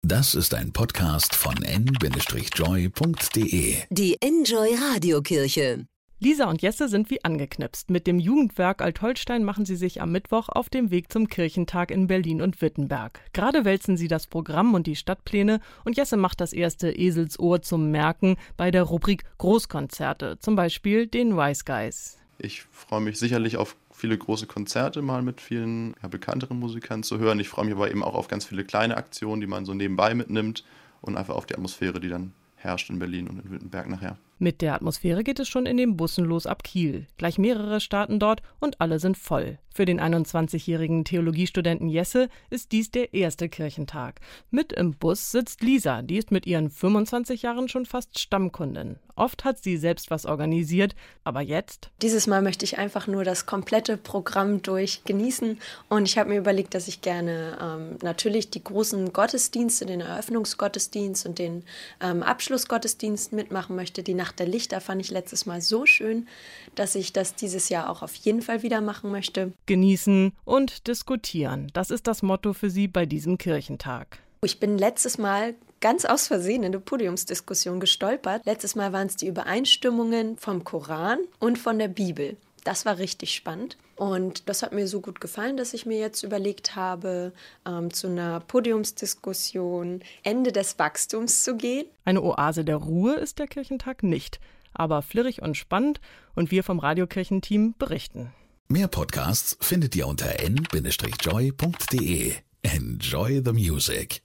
Das ist ein Podcast von n-joy.de. Die Enjoy Radiokirche. Lisa und Jesse sind wie angeknipst. Mit dem Jugendwerk Alt-Holstein machen sie sich am Mittwoch auf den Weg zum Kirchentag in Berlin und Wittenberg. Gerade wälzen sie das Programm und die Stadtpläne und Jesse macht das erste Eselsohr zum Merken bei der Rubrik Großkonzerte, zum Beispiel den Wise Guys. Ich freue mich sicherlich auf viele große Konzerte, mal mit vielen bekannteren Musikern zu hören. Ich freue mich aber eben auch auf ganz viele kleine Aktionen, die man so nebenbei mitnimmt und einfach auf die Atmosphäre, die dann herrscht in Berlin und in Wittenberg nachher. Mit der Atmosphäre geht es schon in den Bussen los ab Kiel. Gleich mehrere starten dort und alle sind voll. Für den 21-jährigen Theologiestudenten Jesse ist dies der erste Kirchentag. Mit im Bus sitzt Lisa, die ist mit ihren 25 Jahren schon fast Stammkundin. Oft hat sie selbst was organisiert, aber jetzt? Dieses Mal möchte ich einfach nur das komplette Programm durch genießen und ich habe mir überlegt, dass ich gerne natürlich die großen Gottesdienste, den Eröffnungsgottesdienst und den Abschlussgottesdienst mitmachen möchte. Die Nacht der Lichter fand ich letztes Mal so schön, dass ich das dieses Jahr auch auf jeden Fall wieder machen möchte. Genießen und diskutieren, das ist das Motto für sie bei diesem Kirchentag. Ich bin letztes Mal ganz aus Versehen in eine Podiumsdiskussion gestolpert. Letztes Mal waren es die Übereinstimmungen vom Koran und von der Bibel. Das war richtig spannend und das hat mir so gut gefallen, dass ich mir jetzt überlegt habe, zu einer Podiumsdiskussion Ende des Wachstums zu gehen. Eine Oase der Ruhe ist der Kirchentag nicht, aber flirrig und spannend und wir vom Radiokirchenteam berichten. Mehr Podcasts findet ihr unter n-joy.de. Enjoy the music.